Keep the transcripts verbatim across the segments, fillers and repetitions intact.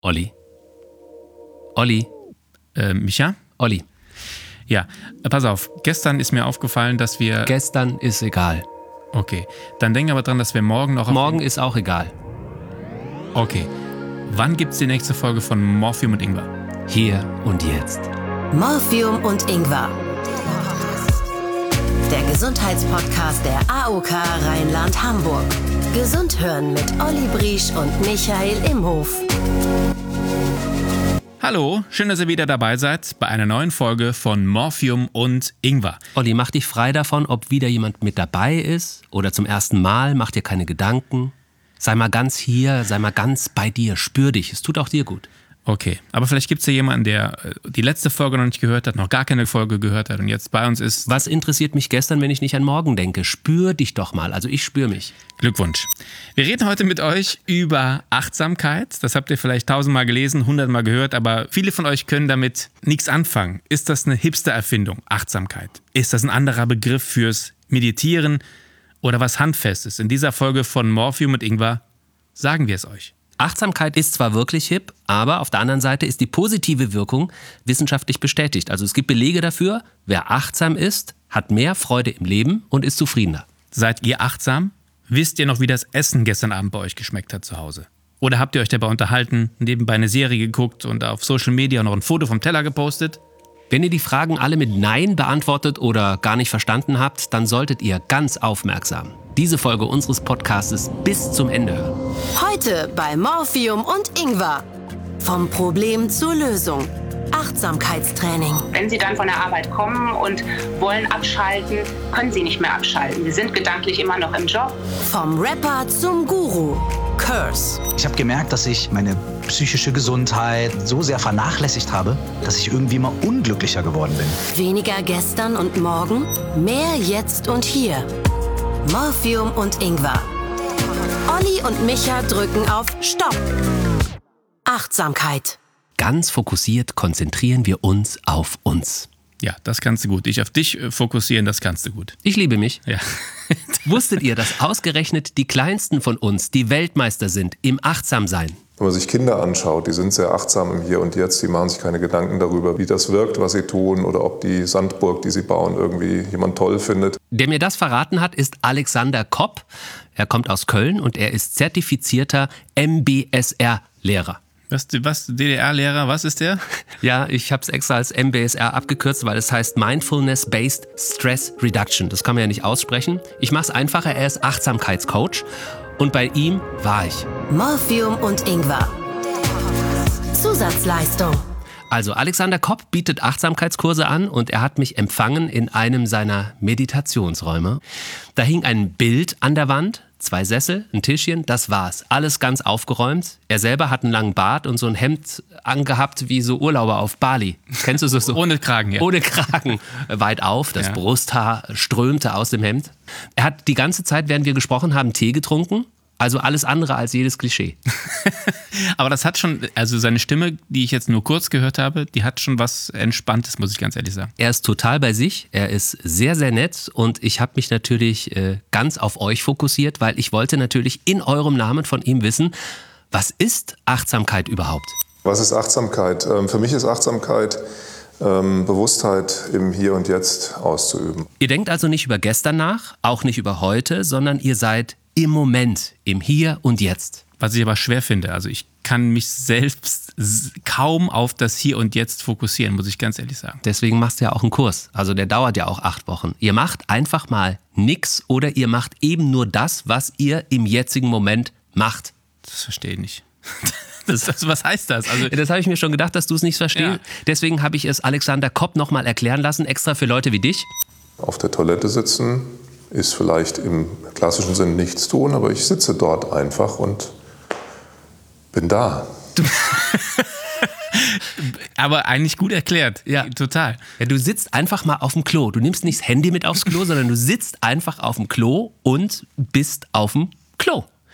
Olli? Olli? Äh, Micha? Olli? Ja, pass auf. Gestern ist mir aufgefallen, dass wir... Gestern ist egal. Okay. Dann denk aber dran, dass wir morgen noch... Morgen ist auch egal. Okay. Wann gibt's die nächste Folge von Morphium und Ingwer? Hier und jetzt. Morphium und Ingwer. Der Gesundheitspodcast der A O K Rheinland-Hamburg. Gesund hören mit Olli Briesch und Michael Imhof. Hallo, schön, dass ihr wieder dabei seid bei einer neuen Folge von Morphium und Ingwer. Olli, mach dich frei davon, ob wieder jemand mit dabei ist oder zum ersten Mal. Mach dir keine Gedanken. Sei mal ganz hier, sei mal ganz bei dir. Spür dich, es tut auch dir gut. Okay, aber vielleicht gibt es ja jemanden, der die letzte Folge noch nicht gehört hat, noch gar keine Folge gehört hat und jetzt bei uns ist. Was interessiert mich gestern, wenn ich nicht an morgen denke? Spür dich doch mal, also ich spür mich. Glückwunsch. Wir reden heute mit euch über Achtsamkeit. Das habt ihr vielleicht tausendmal gelesen, hundertmal gehört, aber viele von euch können damit nichts anfangen. Ist das eine Hipster-Erfindung, Achtsamkeit? Ist das ein anderer Begriff fürs Meditieren oder was Handfestes? In dieser Folge von Morphium und Ingwer sagen wir es euch. Achtsamkeit ist zwar wirklich hip, aber auf der anderen Seite ist die positive Wirkung wissenschaftlich bestätigt. Also es gibt Belege dafür, wer achtsam ist, hat mehr Freude im Leben und ist zufriedener. Seid ihr achtsam? Wisst ihr noch, wie das Essen gestern Abend bei euch geschmeckt hat zu Hause? Oder habt ihr euch dabei unterhalten, nebenbei eine Serie geguckt und auf Social Media noch ein Foto vom Teller gepostet? Wenn ihr die Fragen alle mit Nein beantwortet oder gar nicht verstanden habt, dann solltet ihr ganz aufmerksam diese Folge unseres Podcastes bis zum Ende hören. Heute bei Morphium und Ingwer. Vom Problem zur Lösung. Achtsamkeitstraining. Wenn Sie dann von der Arbeit kommen und wollen abschalten, können Sie nicht mehr abschalten. Sie sind gedanklich immer noch im Job. Vom Rapper zum Guru. Curse. Ich habe gemerkt, dass ich meine psychische Gesundheit so sehr vernachlässigt habe, dass ich irgendwie immer unglücklicher geworden bin. Weniger gestern und morgen, mehr jetzt und hier. Morphium und Ingwer. Olli und Micha drücken auf Stopp. Achtsamkeit. Ganz fokussiert konzentrieren wir uns auf uns. Ja, das kannst du gut. Dich auf dich fokussieren, das kannst du gut. Ich liebe mich. Ja. Wusstet ihr, dass ausgerechnet die Kleinsten von uns die Weltmeister sind im Achtsamsein? Wenn man sich Kinder anschaut, die sind sehr achtsam im Hier und Jetzt, die machen sich keine Gedanken darüber, wie das wirkt, was sie tun oder ob die Sandburg, die sie bauen, irgendwie jemand toll findet. Der mir das verraten hat, ist Alexander Kopp. Er kommt aus Köln und er ist zertifizierter M B S R-Lehrer. Was, was, D D R-Lehrer, was ist der? Ja, ich habe es extra als M B S R abgekürzt, weil es heißt Mindfulness-Based Stress Reduction. Das kann man ja nicht aussprechen. Ich mache es einfacher, er ist Achtsamkeitscoach und bei ihm war ich. Morphium und Ingwer. Zusatzleistung. Also Alexander Kopp bietet Achtsamkeitskurse an und er hat mich empfangen in einem seiner Meditationsräume. Da hing ein Bild an der Wand, zwei Sessel, ein Tischchen, das war's. Alles ganz aufgeräumt. Er selber hat einen langen Bart und so ein Hemd angehabt wie so Urlauber auf Bali. Kennst du so? so? Ohne Kragen, ja. Ohne Kragen. Weit auf, das ja. Brusthaar strömte aus dem Hemd. Er hat die ganze Zeit, während wir gesprochen haben, Tee getrunken. Also alles andere als jedes Klischee. Aber das hat schon, also seine Stimme, die ich jetzt nur kurz gehört habe, die hat schon was Entspanntes, muss ich ganz ehrlich sagen. Er ist total bei sich, er ist sehr, sehr nett und ich habe mich natürlich äh, ganz auf euch fokussiert, weil ich wollte natürlich in eurem Namen von ihm wissen, was ist Achtsamkeit überhaupt? Was ist Achtsamkeit? Für mich ist Achtsamkeit Bewusstheit im Hier und Jetzt auszuüben. Ihr denkt also nicht über gestern nach, auch nicht über heute, sondern ihr seid im Moment, im Hier und Jetzt. Was ich aber schwer finde, also ich kann mich selbst kaum auf das Hier und Jetzt fokussieren, muss ich ganz ehrlich sagen. Deswegen machst du ja auch einen Kurs, also der dauert ja auch acht Wochen. Ihr macht einfach mal nix oder ihr macht eben nur das, was ihr im jetzigen Moment macht. Das verstehe ich nicht. Das, das, was heißt das? Also, das habe ich mir schon gedacht, dass du es nicht verstehst. Ja. Deswegen habe ich es Alexander Kopp nochmal erklären lassen, extra für Leute wie dich. Auf der Toilette sitzen ist vielleicht im klassischen Sinn nichts tun, aber ich sitze dort einfach und bin da. Du aber eigentlich gut erklärt. Ja, total. Ja, du sitzt einfach mal auf dem Klo. Du nimmst nicht das Handy mit aufs Klo, sondern du sitzt einfach auf dem Klo und bist auf dem Klo.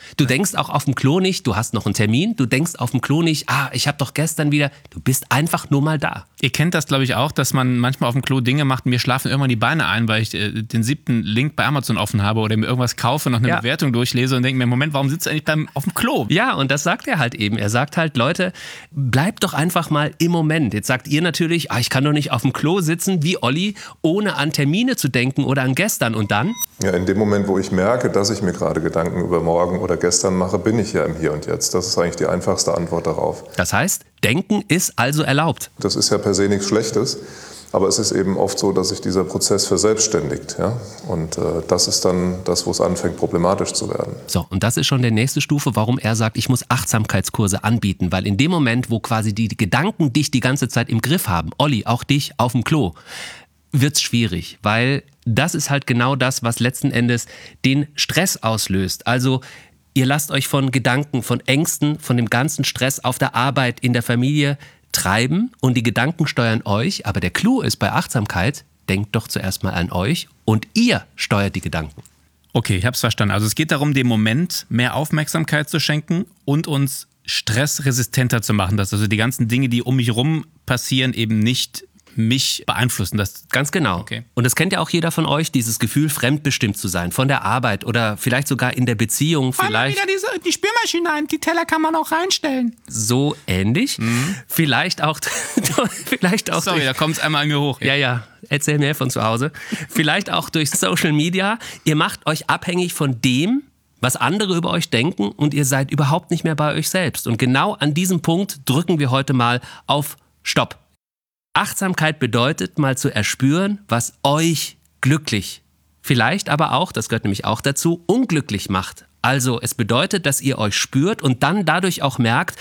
Du denkst auch auf dem Klo nicht, du hast noch einen Termin, du denkst auf dem Klo nicht, ah, ich habe doch gestern wieder, du bist einfach nur mal da. Ihr kennt das, glaube ich, auch, dass man manchmal auf dem Klo Dinge macht und mir schlafen irgendwann die Beine ein, weil ich äh, den siebten Link bei Amazon offen habe oder mir irgendwas kaufe, noch eine Ja. Bewertung durchlese und denke mir, Moment, warum sitzt du eigentlich beim, auf dem Klo? Ja, und das sagt er halt eben. Er sagt halt, Leute, bleibt doch einfach mal im Moment. Jetzt sagt ihr natürlich, ah, ich kann doch nicht auf dem Klo sitzen wie Olli, ohne an Termine zu denken oder an gestern. Und dann? Ja, in dem Moment, wo ich merke, dass ich mir gerade Gedanken über morgen oder gestern mache, bin ich ja im Hier und Jetzt. Das ist eigentlich die einfachste Antwort darauf. Das heißt, denken ist also erlaubt. Das ist ja per se nichts Schlechtes, aber es ist eben oft so, dass sich dieser Prozess verselbstständigt. Ja? Und äh, das ist dann das, wo es anfängt, problematisch zu werden. So, und das ist schon die nächste Stufe, warum er sagt, ich muss Achtsamkeitskurse anbieten. Weil in dem Moment, wo quasi die Gedanken dich die ganze Zeit im Griff haben, Olli, auch dich auf dem Klo, wird's schwierig, weil das ist halt genau das, was letzten Endes den Stress auslöst. Also ihr lasst euch von Gedanken, von Ängsten, von dem ganzen Stress auf der Arbeit, in der Familie treiben und die Gedanken steuern euch. Aber der Clou ist bei Achtsamkeit, denkt doch zuerst mal an euch und ihr steuert die Gedanken. Okay, ich habe es verstanden. Also es geht darum, dem Moment mehr Aufmerksamkeit zu schenken und uns stressresistenter zu machen, dass also die ganzen Dinge, die um mich rum passieren, eben nicht mich beeinflussen. Das Ganz genau. Okay. Und das kennt ja auch jeder von euch, dieses Gefühl, fremdbestimmt zu sein. Von der Arbeit oder vielleicht sogar in der Beziehung. Vielleicht wieder diese, die Spülmaschine ein, die Teller kann man auch reinstellen. so ähnlich. Mhm. Vielleicht auch... vielleicht auch Sorry, durch, da kommt es einmal an mir hoch. ja, ja, erzähl mir von zu Hause. Vielleicht auch durch Social Media. Ihr macht euch abhängig von dem, was andere über euch denken und ihr seid überhaupt nicht mehr bei euch selbst. Und genau an diesem Punkt drücken wir heute mal auf Stopp. Achtsamkeit bedeutet, mal zu erspüren, was euch glücklich, vielleicht aber auch, das gehört nämlich auch dazu, unglücklich macht. Also es bedeutet, dass ihr euch spürt und dann dadurch auch merkt,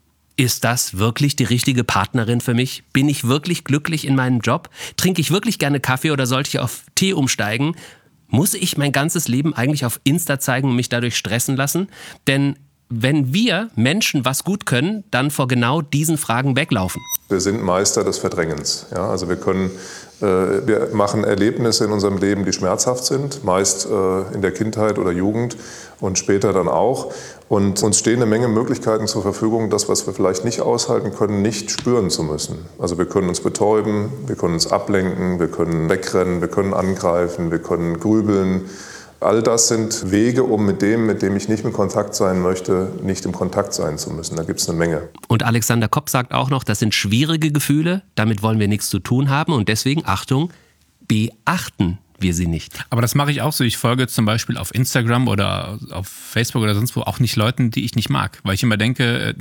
ist das wirklich die richtige Partnerin für mich? Bin ich wirklich glücklich in meinem Job? Trinke ich wirklich gerne Kaffee oder sollte ich auf Tee umsteigen? Muss ich mein ganzes Leben eigentlich auf Insta zeigen und mich dadurch stressen lassen? Denn wenn wir Menschen was gut können, dann vor genau diesen Fragen weglaufen. Wir sind Meister des Verdrängens. Ja? Also wir können, äh, wir machen Erlebnisse in unserem Leben, die schmerzhaft sind, meist äh, in der Kindheit oder Jugend und später dann auch. Und uns stehen eine Menge Möglichkeiten zur Verfügung, das, was wir vielleicht nicht aushalten können, nicht spüren zu müssen. Also wir können uns betäuben, wir können uns ablenken, wir können wegrennen, wir können angreifen, wir können grübeln. All das sind Wege, um mit dem, mit dem ich nicht in Kontakt sein möchte, nicht im Kontakt sein zu müssen. Da gibt es eine Menge. Und Alexander Kopp sagt auch noch, das sind schwierige Gefühle, damit wollen wir nichts zu tun haben und deswegen, Achtung, beachten wir sie nicht. Aber das mache ich auch so. Ich folge zum Beispiel auf Instagram oder auf Facebook oder sonst wo auch nicht Leuten, die ich nicht mag. Weil ich immer denke,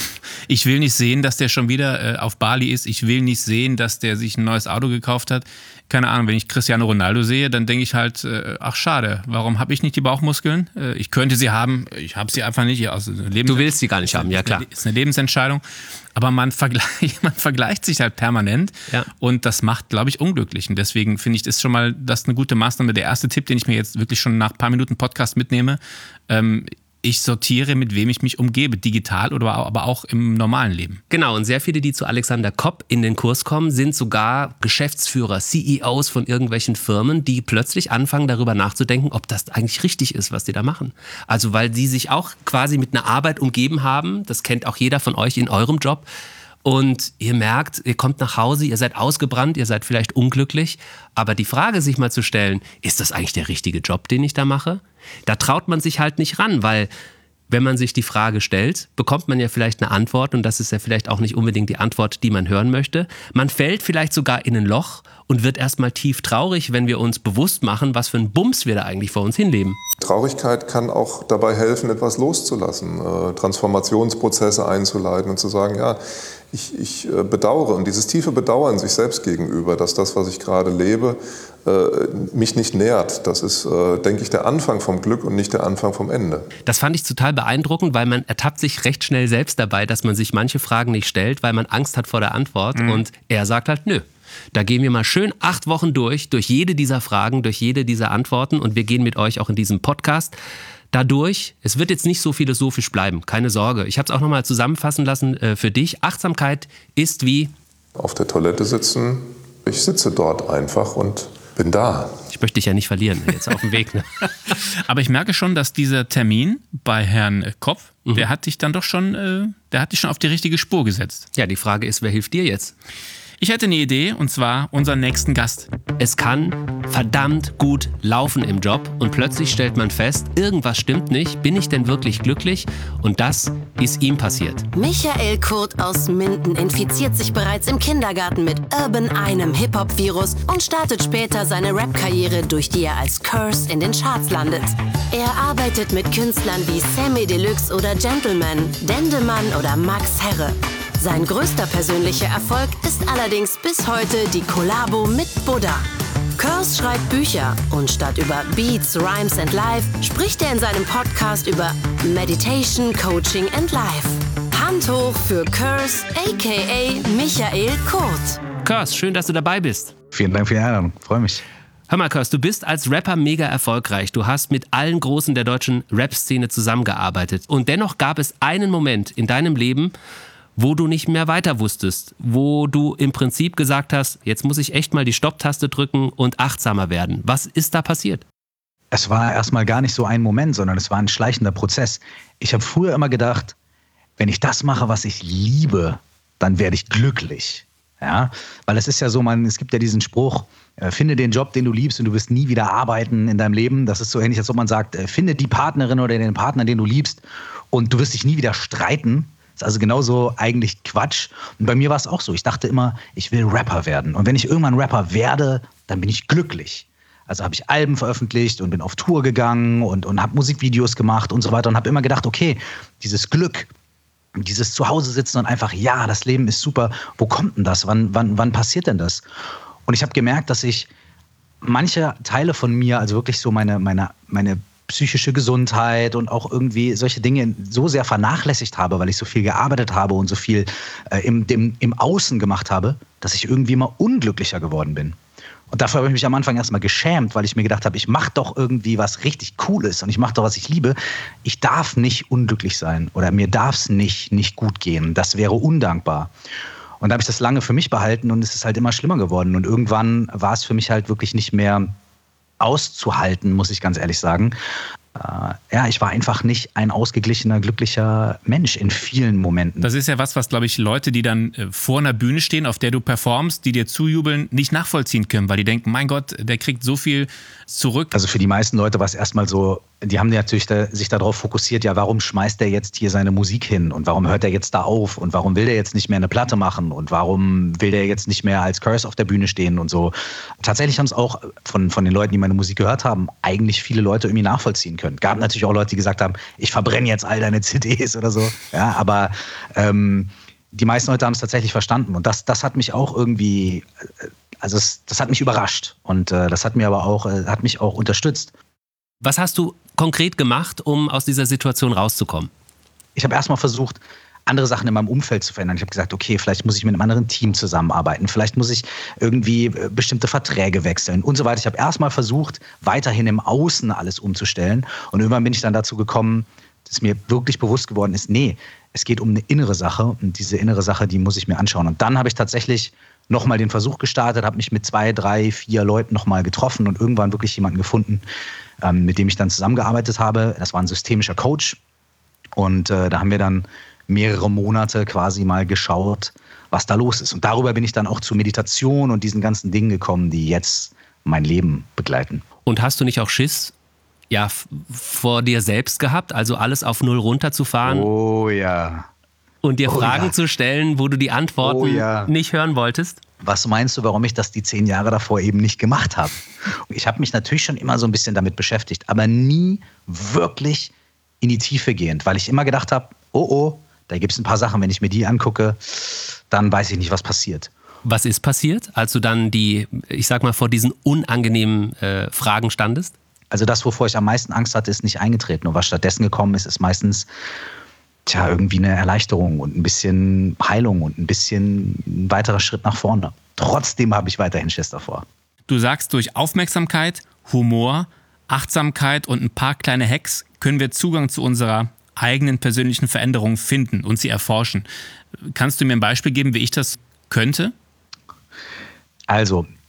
ich will nicht sehen, dass der schon wieder auf Bali ist. Ich will nicht sehen, dass der sich ein neues Auto gekauft hat. Keine Ahnung, wenn ich Cristiano Ronaldo sehe, dann denke ich halt, ach schade, warum habe ich nicht die Bauchmuskeln? Ich könnte sie haben, ich habe sie einfach nicht. Also Lebens- Du willst sie gar nicht haben, ja klar. Ist eine Lebensentscheidung. Aber man vergleicht, man vergleicht sich halt permanent Ja. und das macht, glaube ich, unglücklich. Und deswegen finde ich, das ist schon mal das ist eine gute Maßnahme. Der erste Tipp, den ich mir jetzt wirklich schon nach ein paar Minuten Podcast mitnehme, ähm, ich sortiere, mit wem ich mich umgebe, digital oder aber auch im normalen Leben. Genau, und sehr viele, die zu Alexander Kopp in den Kurs kommen, sind sogar Geschäftsführer, C E Os von irgendwelchen Firmen, die plötzlich anfangen, darüber nachzudenken, ob das eigentlich richtig ist, was die da machen. Also weil sie sich auch quasi mit einer Arbeit umgeben haben, das kennt auch jeder von euch in eurem Job, und ihr merkt, ihr kommt nach Hause, ihr seid ausgebrannt, ihr seid vielleicht unglücklich, aber die Frage sich mal zu stellen, ist das eigentlich der richtige Job, den ich da mache? Da traut man sich halt nicht ran, weil wenn man sich die Frage stellt, bekommt man ja vielleicht eine Antwort und das ist ja vielleicht auch nicht unbedingt die Antwort, die man hören möchte. Man fällt vielleicht sogar in ein Loch und wird erstmal tief traurig, wenn wir uns bewusst machen, was für ein Bums wir da eigentlich vor uns hinleben. Traurigkeit kann auch dabei helfen, etwas loszulassen, äh, Transformationsprozesse einzuleiten und zu sagen, ja, ich, ich äh, bedauere. Und dieses tiefe Bedauern sich selbst gegenüber, dass das, was ich gerade lebe, äh, mich nicht nährt. Das ist, äh, denke ich, der Anfang vom Glück und nicht der Anfang vom Ende. Das fand ich total beeindruckend, weil man ertappt sich recht schnell selbst dabei, dass man sich manche Fragen nicht stellt, weil man Angst hat vor der Antwort. Mhm. Und er sagt halt, nö. Da gehen wir mal schön acht Wochen durch, durch jede dieser Fragen, durch jede dieser Antworten und wir gehen mit euch auch in diesem Podcast dadurch. Es wird jetzt nicht so philosophisch bleiben, keine Sorge. Ich habe es auch nochmal zusammenfassen lassen äh, für dich. Achtsamkeit ist wie... Auf der Toilette sitzen, ich sitze dort einfach und Bin da. Ich möchte dich ja nicht verlieren, jetzt auf dem Weg. Ne? Aber ich merke schon, dass dieser Termin bei Herrn Kopf, Mhm. der hat dich dann doch schon, äh, der hat dich schon auf die richtige Spur gesetzt. Ja, die Frage ist, wer hilft dir jetzt? Ich hätte eine Idee, und zwar unseren nächsten Gast. Es kann verdammt gut laufen im Job und plötzlich stellt man fest, irgendwas stimmt nicht, bin ich denn wirklich glücklich? Und das ist ihm passiert. Michael Kurt aus Minden infiziert sich bereits im Kindergarten mit Urban einem Hip-Hop-Virus und startet später seine Rap-Karriere, durch die er als Curse in den Charts landet. Er arbeitet mit Künstlern wie Sammy Deluxe oder Gentleman, Dendemann oder Max Herre. Sein größter persönlicher Erfolg ist allerdings bis heute die Kollabo mit Buddha. Curse schreibt Bücher und statt über Beats, Rhymes and Life spricht er in seinem Podcast über Meditation, Coaching and Life. Hand hoch für Curse, aka Michael Kurt. Curse, schön, dass du dabei bist. Vielen Dank für die Einladung. Freue mich. Hör mal, Curse, du bist als Rapper mega erfolgreich. Du hast mit allen Großen der deutschen Rap-Szene zusammengearbeitet. Und dennoch gab es einen Moment in deinem Leben, wo du nicht mehr weiter wusstest, wo du im Prinzip gesagt hast, jetzt muss ich echt mal die Stopptaste drücken und achtsamer werden. Was ist da passiert? Es war erstmal gar nicht so ein Moment, sondern es war ein schleichender Prozess. Ich habe früher immer gedacht, wenn ich das mache, was ich liebe, dann werde ich glücklich. Ja? Weil es ist ja so, man, es gibt ja diesen Spruch, äh, finde den Job, den du liebst und du wirst nie wieder arbeiten in deinem Leben. Das ist so ähnlich, als ob man sagt, äh, finde die Partnerin oder den Partner, den du liebst und du wirst dich nie wieder streiten. Das ist also genauso eigentlich Quatsch. Und bei mir war es auch so. Ich dachte immer, ich will Rapper werden. Und wenn ich irgendwann Rapper werde, dann bin ich glücklich. Also habe ich Alben veröffentlicht und bin auf Tour gegangen und, und habe Musikvideos gemacht und so weiter. Und habe immer gedacht, okay, dieses Glück, dieses Zuhause sitzen und einfach, ja, das Leben ist super. Wo kommt denn das? Wann, wann, wann passiert denn das? Und ich habe gemerkt, dass ich manche Teile von mir, also wirklich so meine, meine, meine psychische Gesundheit und auch irgendwie solche Dinge so sehr vernachlässigt habe, weil ich so viel gearbeitet habe und so viel äh, im, dem, im Außen gemacht habe, dass ich irgendwie immer unglücklicher geworden bin. Und dafür habe ich mich am Anfang erstmal geschämt, weil ich mir gedacht habe, ich mache doch irgendwie was richtig Cooles und ich mache doch, was ich liebe. Ich darf nicht unglücklich sein oder mir darf es nicht, nicht gut gehen. Das wäre undankbar. Und da habe ich das lange für mich behalten und es ist halt immer schlimmer geworden. Und irgendwann war es für mich halt wirklich nicht mehr auszuhalten, muss ich ganz ehrlich sagen. Äh, ja, ich war einfach nicht ein ausgeglichener, glücklicher Mensch in vielen Momenten. Das ist ja was, was, glaube ich, Leute, die dann äh, vor einer Bühne stehen, auf der du performst, die dir zujubeln, nicht nachvollziehen können, weil die denken, mein Gott, der kriegt so viel zurück. Also für die meisten Leute war es erstmal so, die haben natürlich da, sich darauf fokussiert, ja, warum schmeißt der jetzt hier seine Musik hin und warum hört er jetzt da auf und warum will der jetzt nicht mehr eine Platte machen und warum will der jetzt nicht mehr als Curse auf der Bühne stehen und so. Tatsächlich haben es auch von, von den Leuten, die meine Musik gehört haben, eigentlich viele Leute irgendwie nachvollziehen können. Gab natürlich auch Leute, die gesagt haben, ich verbrenne jetzt all deine C Ds oder so. Ja, aber ähm, die meisten Leute haben es tatsächlich verstanden und das, das hat mich auch irgendwie, also es, das hat mich überrascht und äh, das hat mir aber auch, äh, hat mich auch unterstützt. Was hast du konkret gemacht, um aus dieser Situation rauszukommen? Ich habe erstmal versucht, andere Sachen in meinem Umfeld zu verändern. Ich habe gesagt, okay, vielleicht muss ich mit einem anderen Team zusammenarbeiten, vielleicht muss ich irgendwie bestimmte Verträge wechseln und so weiter. Ich habe erstmal versucht, weiterhin im Außen alles umzustellen und irgendwann bin ich dann dazu gekommen, dass mir wirklich bewusst geworden ist, nee, es geht um eine innere Sache und diese innere Sache, die muss ich mir anschauen. Und dann habe ich tatsächlich nochmal den Versuch gestartet, habe mich mit zwei, drei, vier Leuten nochmal getroffen und irgendwann wirklich jemanden gefunden, ähm, mit dem ich dann zusammengearbeitet habe. Das war ein systemischer Coach und äh, da haben wir dann mehrere Monate quasi mal geschaut, was da los ist. Und darüber bin ich dann auch zu Meditation und diesen ganzen Dingen gekommen, die jetzt mein Leben begleiten. Und hast du nicht auch Schiss, ja, f- vor dir selbst gehabt, also alles auf Null runterzufahren Oh ja. und dir oh Fragen ja. zu stellen, wo du die Antworten Oh ja. nicht hören wolltest? Was meinst du, warum ich das die zehn Jahre davor eben nicht gemacht habe? Ich habe mich natürlich schon immer so ein bisschen damit beschäftigt, aber nie wirklich in die Tiefe gehend, weil ich immer gedacht habe, oh oh, da gibt es ein paar Sachen, wenn ich mir die angucke, dann weiß ich nicht, was passiert. Was ist passiert, als du dann die, ich sag mal, vor diesen unangenehmen äh, Fragen standest? Also das, wovor ich am meisten Angst hatte, ist nicht eingetreten. Und was stattdessen gekommen ist, ist meistens tja, irgendwie eine Erleichterung und ein bisschen Heilung und ein bisschen ein weiterer Schritt nach vorne. Trotzdem habe ich weiterhin Schiss davor. Du sagst, durch Aufmerksamkeit, Humor, Achtsamkeit und ein paar kleine Hacks können wir Zugang zu unserer eigenen persönlichen Veränderung finden und sie erforschen. Kannst du mir ein Beispiel geben, wie ich das könnte? Also,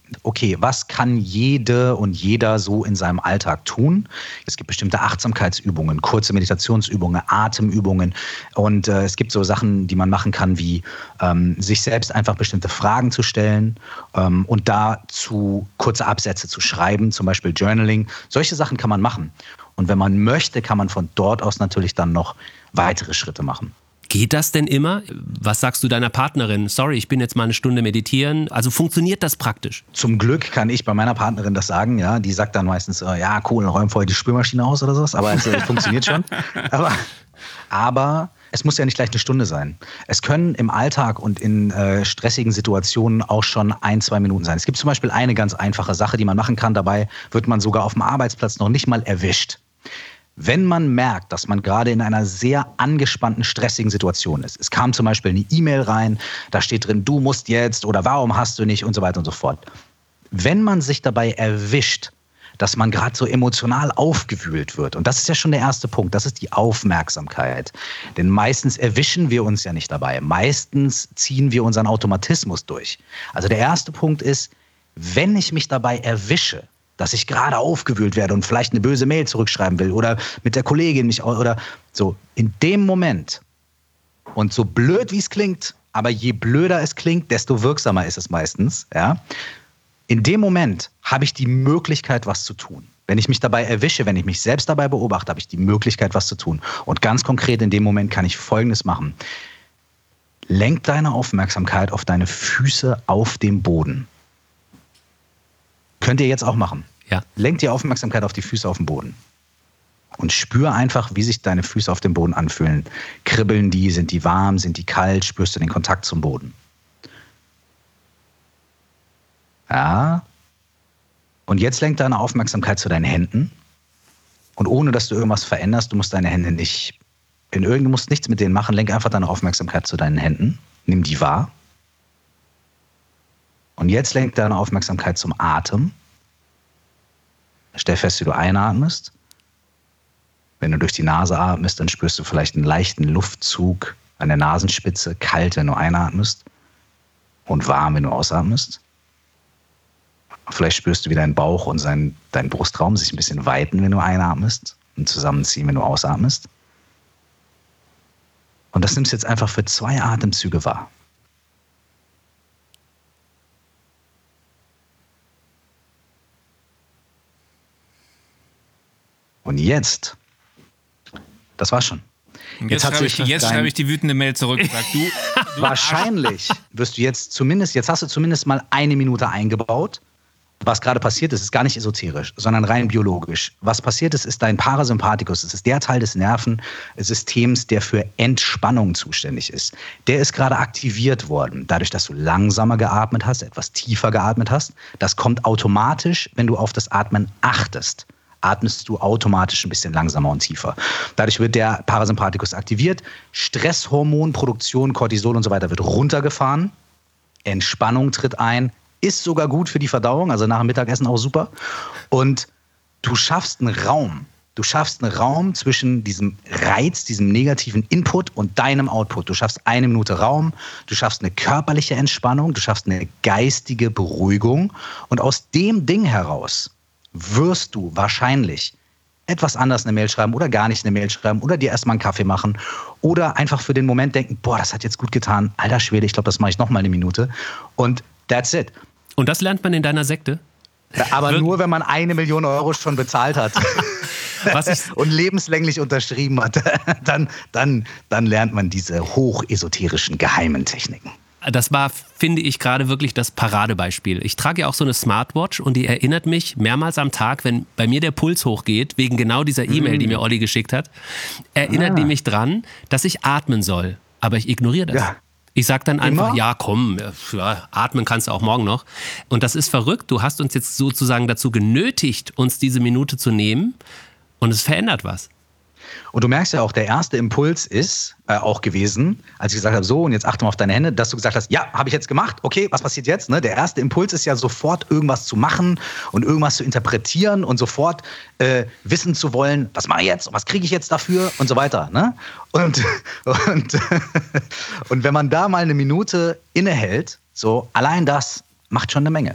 okay, was kann jede und jeder so in seinem Alltag tun? Es gibt bestimmte Achtsamkeitsübungen, kurze Meditationsübungen, Atemübungen und äh, es gibt so Sachen, die man machen kann, wie ähm, sich selbst einfach bestimmte Fragen zu stellen ähm, und dazu kurze Absätze zu schreiben, zum Beispiel Journaling. Solche Sachen kann man machen. Und wenn man möchte, kann man von dort aus natürlich dann noch weitere Schritte machen. Geht das denn immer? Was sagst du deiner Partnerin? Sorry, ich bin jetzt mal eine Stunde meditieren. Also funktioniert das praktisch? Zum Glück kann ich bei meiner Partnerin das sagen. Ja, die sagt dann meistens, äh, ja cool, räum vorher die Spülmaschine aus oder sowas. Aber es äh, funktioniert schon. Aber, aber es muss ja nicht gleich eine Stunde sein. Es können im Alltag und in äh, stressigen Situationen auch schon ein, zwei Minuten sein. Es gibt zum Beispiel eine ganz einfache Sache, die man machen kann. Dabei wird man sogar auf dem Arbeitsplatz noch nicht mal erwischt. Wenn man merkt, dass man gerade in einer sehr angespannten, stressigen Situation ist. Es kam zum Beispiel eine E-Mail rein, da steht drin, du musst jetzt oder warum hast du nicht und so weiter und so fort. Wenn man sich dabei erwischt, dass man gerade so emotional aufgewühlt wird, und das ist ja schon der erste Punkt, das ist die Aufmerksamkeit. Denn meistens erwischen wir uns ja nicht dabei, meistens ziehen wir unseren Automatismus durch. Also der erste Punkt ist, wenn ich mich dabei erwische, dass ich gerade aufgewühlt werde und vielleicht eine böse Mail zurückschreiben will oder mit der Kollegin mich oder so. In dem Moment, und so blöd wie es klingt, aber je blöder es klingt, desto wirksamer ist es meistens, ja. In dem Moment habe ich die Möglichkeit, was zu tun. Wenn ich mich dabei erwische, wenn ich mich selbst dabei beobachte, habe ich die Möglichkeit, was zu tun. Und ganz konkret in dem Moment kann ich Folgendes machen. Lenk deine Aufmerksamkeit auf deine Füße auf dem Boden. Könnt ihr jetzt auch machen. Ja. Lenk die Aufmerksamkeit auf die Füße auf dem Boden. Und spür einfach, wie sich deine Füße auf dem Boden anfühlen. Kribbeln die, sind die warm, sind die kalt, spürst du den Kontakt zum Boden. Ja. Und jetzt lenk deine Aufmerksamkeit zu deinen Händen. Und ohne, dass du irgendwas veränderst, du musst deine Hände nicht, in irgend, du musst nichts mit denen machen, lenk einfach deine Aufmerksamkeit zu deinen Händen. Nimm die wahr. Und jetzt lenk deine Aufmerksamkeit zum Atem. Stell fest, wie du einatmest. Wenn du durch die Nase atmest, dann spürst du vielleicht einen leichten Luftzug an der Nasenspitze, kalt, wenn du einatmest und warm, wenn du ausatmest. Vielleicht spürst du, wie dein Bauch und sein, dein Brustraum sich ein bisschen weiten, wenn du einatmest und zusammenziehen, wenn du ausatmest. Und das nimmst du jetzt einfach für zwei Atemzüge wahr. Und jetzt, das war schon. Und jetzt, jetzt, schreibe, ich, jetzt schreibe ich die wütende Mail zurück. Sag, du, du wahrscheinlich wirst du jetzt zumindest, jetzt hast du zumindest mal eine Minute eingebaut. Was gerade passiert ist, ist gar nicht esoterisch, sondern rein biologisch. Was passiert ist, ist dein Parasympathikus. Das ist der Teil des Nervensystems, der für Entspannung zuständig ist. Der ist gerade aktiviert worden, dadurch, dass du langsamer geatmet hast, etwas tiefer geatmet hast. Das kommt automatisch, wenn du auf das Atmen achtest. Atmest du automatisch ein bisschen langsamer und tiefer. Dadurch wird der Parasympathikus aktiviert. Stresshormonproduktion, Cortisol und so weiter wird runtergefahren. Entspannung tritt ein. Ist sogar gut für die Verdauung, also nach dem Mittagessen auch super. Und du schaffst einen Raum. Du schaffst einen Raum zwischen diesem Reiz, diesem negativen Input und deinem Output. Du schaffst eine Minute Raum, du schaffst eine körperliche Entspannung, du schaffst eine geistige Beruhigung. Und aus dem Ding heraus wirst du wahrscheinlich etwas anders eine Mail schreiben oder gar nicht eine Mail schreiben oder dir erstmal einen Kaffee machen oder einfach für den Moment denken, boah, das hat jetzt gut getan, alter Schwede, ich glaube, das mache ich noch mal eine Minute und that's it. Und das lernt man in deiner Sekte? Ja, aber Wirklich? Nur, wenn man eine Million Euro schon bezahlt hat Was ich und lebenslänglich unterschrieben hat, dann, dann, dann lernt man diese hochesoterischen geheimen Techniken. Das war, finde ich, gerade wirklich das Paradebeispiel. Ich trage ja auch so eine Smartwatch und die erinnert mich mehrmals am Tag, wenn bei mir der Puls hochgeht, wegen genau dieser E-Mail, mm. die mir Olli geschickt hat, erinnert ah. die mich dran, dass ich atmen soll. Aber ich ignoriere das. Ja. Ich sage dann einfach, Immer? ja komm, ja, atmen kannst du auch morgen noch. Und das ist verrückt. Du hast uns jetzt sozusagen dazu genötigt, uns diese Minute zu nehmen und es verändert was. Und du merkst ja auch, der erste Impuls ist äh, auch gewesen, als ich gesagt habe, so und jetzt achte mal auf deine Hände, dass du gesagt hast, ja, habe ich jetzt gemacht, okay, was passiert jetzt? Ne? Der erste Impuls ist ja sofort irgendwas zu machen und irgendwas zu interpretieren und sofort äh, wissen zu wollen, was mache ich jetzt und was kriege ich jetzt dafür und so weiter. Ne? Und, und, und wenn man da mal eine Minute innehält, so allein das macht schon eine Menge.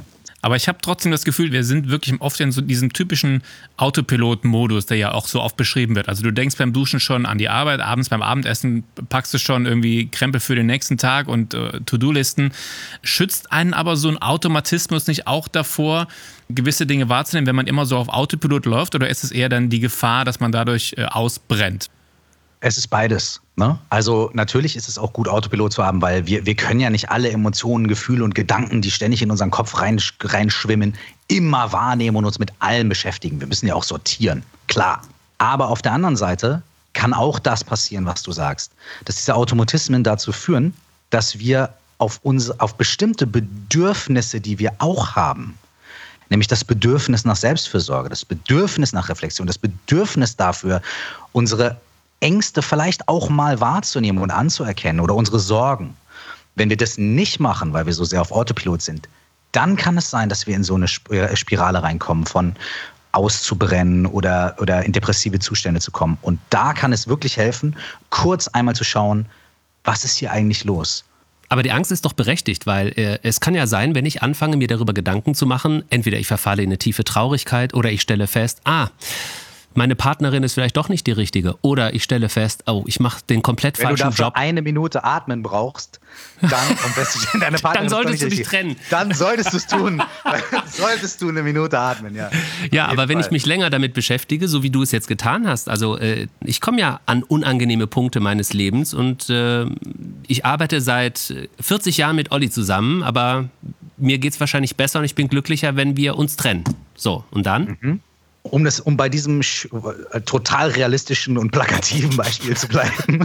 Aber ich habe trotzdem das Gefühl, wir sind wirklich oft in so diesem typischen Autopilot-Modus, der ja auch so oft beschrieben wird. Also du denkst beim Duschen schon an die Arbeit, abends beim Abendessen packst du schon irgendwie Krempel für den nächsten Tag und äh, To-Do-Listen. Schützt einen aber so ein Automatismus nicht auch davor, gewisse Dinge wahrzunehmen, wenn man immer so auf Autopilot läuft? Oder ist es eher dann die Gefahr, dass man dadurch äh, ausbrennt? Es ist beides. Ne? Also natürlich ist es auch gut, Autopilot zu haben, weil wir, wir können ja nicht alle Emotionen, Gefühle und Gedanken, die ständig in unseren Kopf rein, reinschwimmen, immer wahrnehmen und uns mit allem beschäftigen. Wir müssen ja auch sortieren, klar. Aber auf der anderen Seite kann auch das passieren, was du sagst. Dass diese Automatismen dazu führen, dass wir auf, uns, auf bestimmte Bedürfnisse, die wir auch haben, nämlich das Bedürfnis nach Selbstfürsorge, das Bedürfnis nach Reflexion, das Bedürfnis dafür, unsere Ängste vielleicht auch mal wahrzunehmen und anzuerkennen oder unsere Sorgen. Wenn wir das nicht machen, weil wir so sehr auf Autopilot sind, dann kann es sein, dass wir in so eine Spirale reinkommen von auszubrennen oder, oder in depressive Zustände zu kommen. Und da kann es wirklich helfen, kurz einmal zu schauen, was ist hier eigentlich los? Aber die Angst ist doch berechtigt, weil äh, es kann ja sein, wenn ich anfange, mir darüber Gedanken zu machen, entweder ich verfalle in eine tiefe Traurigkeit oder ich stelle fest, ah, meine Partnerin ist vielleicht doch nicht die richtige. Oder ich stelle fest, oh, ich mache den komplett Wenn falschen Job. Wenn du dafür Job. eine Minute atmen brauchst, dann, und wenn deine Partnerin dann solltest du dich richtig, trennen. Dann solltest du es tun. Dann solltest du eine Minute atmen, ja. Ja, aber wenn Fall. ich mich länger damit beschäftige, so wie du es jetzt getan hast, also äh, ich komme ja an unangenehme Punkte meines Lebens und äh, ich arbeite seit vierzig Jahren mit Olli zusammen, aber mir geht es wahrscheinlich besser und ich bin glücklicher, wenn wir uns trennen. So, und dann? Mhm. Um, das, um bei diesem äh, total realistischen und plakativen Beispiel zu bleiben.